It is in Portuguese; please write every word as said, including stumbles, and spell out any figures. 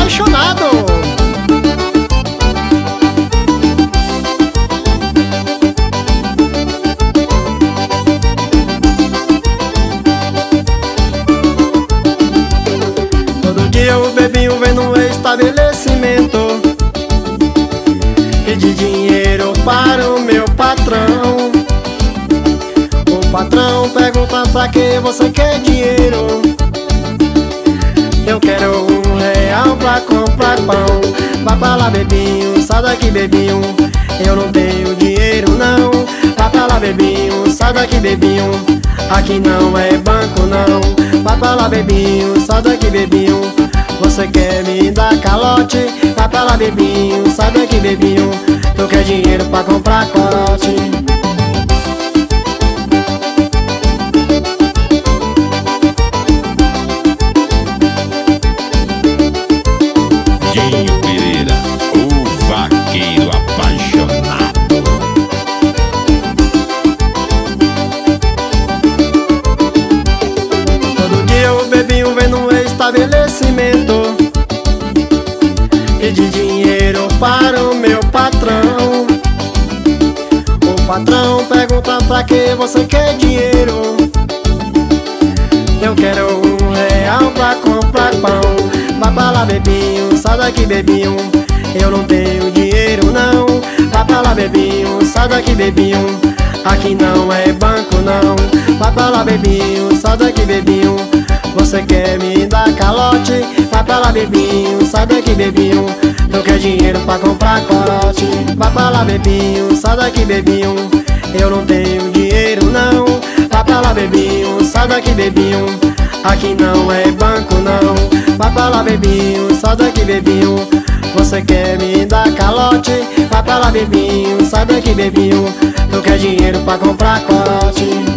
apaixonado. Todo dia o bebinho vem no estabelecimento pedir dinheiro para o meu patrão. O patrão pergunta pra que você quer dinheiro. Eu quero um real pra comprar pão. Vai pra lá, bebinho, sai daqui, bebinho, eu não tenho dinheiro não. Vai pra lá, bebinho, sai daqui, bebinho, aqui não é banco não. Vai pra lá, bebinho, sai daqui, bebinho, você quer me dar calote. Vai pra lá, bebinho, sai daqui, bebinho, eu quero dinheiro pra comprar corote. Dinho Pereira, o vaqueiro apaixonado. Todo dia o bebinho vem no estabelecimento pedir dinheiro para o meu patrão. O patrão pergunta pra que você quer dinheiro. Eu quero um real pra comprar pão. Vai pra lá, bebinho, sai daqui, bebinho, eu não tenho dinheiro não. Vai pra lá, bebinho, sai daqui, bebinho, aqui não é banco não. Vai pra lá, bebinho, sai daqui, bebinho, você quer me dar calote. Vai pra lá, bebinho, sai daqui, bebinho, eu quero dinheiro pra comprar corote. Vai pra lá, bebinho, sai daqui, bebinho, eu não tenho dinheiro não. Vai pra lá, bebinho, sai daqui, bebinho, aqui não é banco não. Vai pra lá, bebinho, sai daqui, bebinho, você quer me dar calote. Vai pra lá, bebinho, sai daqui, bebinho, eu quero dinheiro pra comprar corote.